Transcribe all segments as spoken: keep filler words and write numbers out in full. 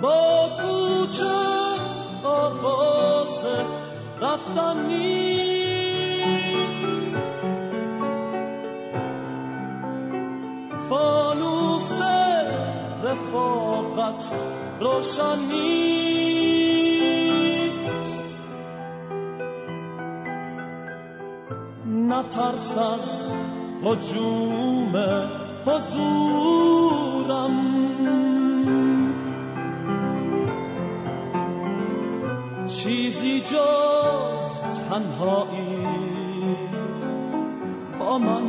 با کوچه آغاز رفتن نیست، فانوس رفاقت روشن نیست. نترس از هجوم حضورم، چیزی جز تنهایی با من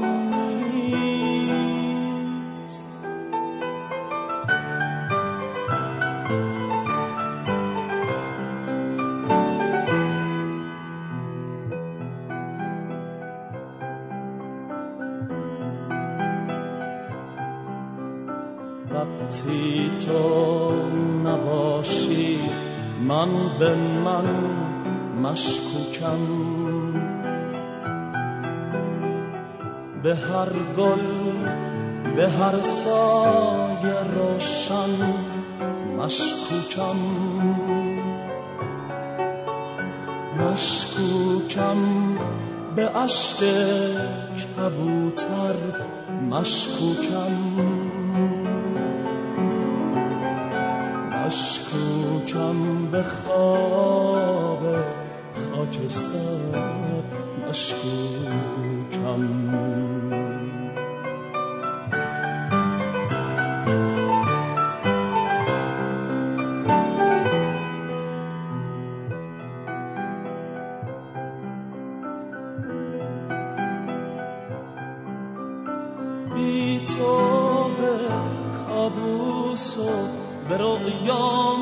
نیست. وقتی تو نباشی من به من مشکوکم، به هر گل به هر سایه روشن مشکوکم، مشکوکم به اشک کبوتر مشکوکم، مشکوکم به خواب خاکستر مشکوکم. بی تو به کابوس و به رؤیا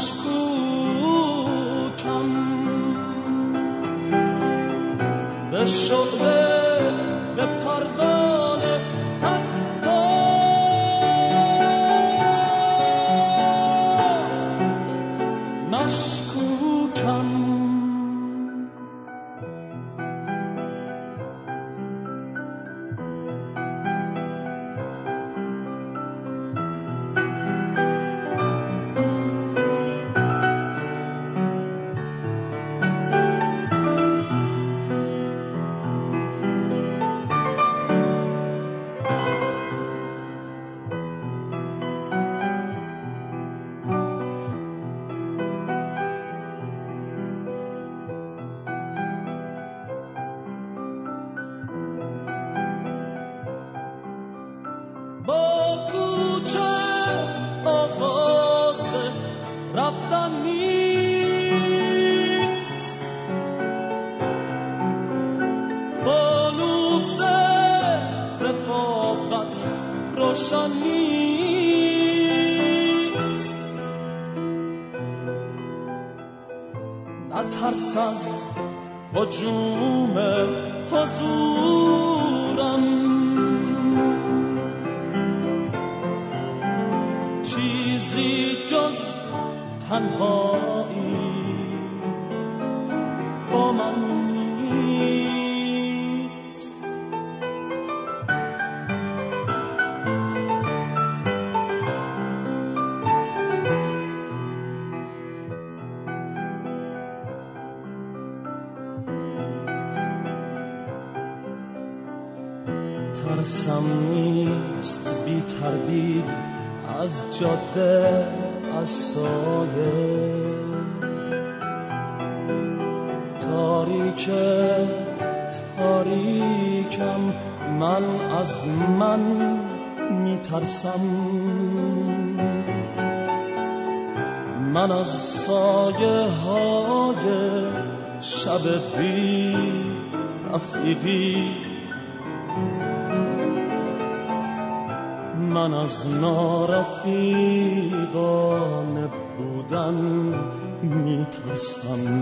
مشکوکم، به شعله به پروانه حتی مشکوکم. با کوچه آغاز رفتن نیست، فانوس رفاقت روشن نیست. نترس از هجوم حضورم، چیزی جز تنهایی با من نیست. ترسم نیست بی تردید از جاده، از سایه تاریک تاریکم، من از من میترسم، من از سایه های شب بی رفیقی، من از نارفیقانه بودن میترسم.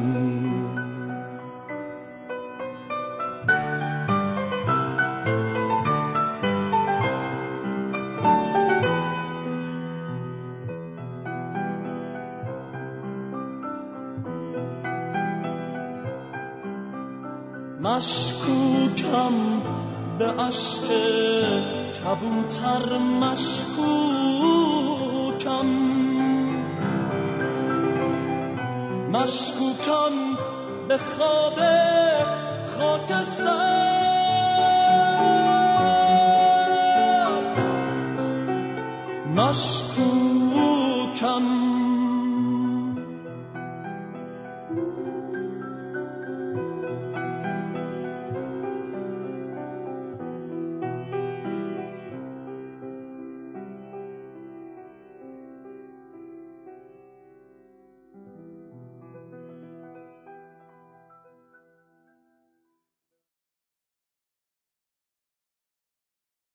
مشکوکم به اشک کبوتر، مشکوکم مشکوکان به خواب خاکستر.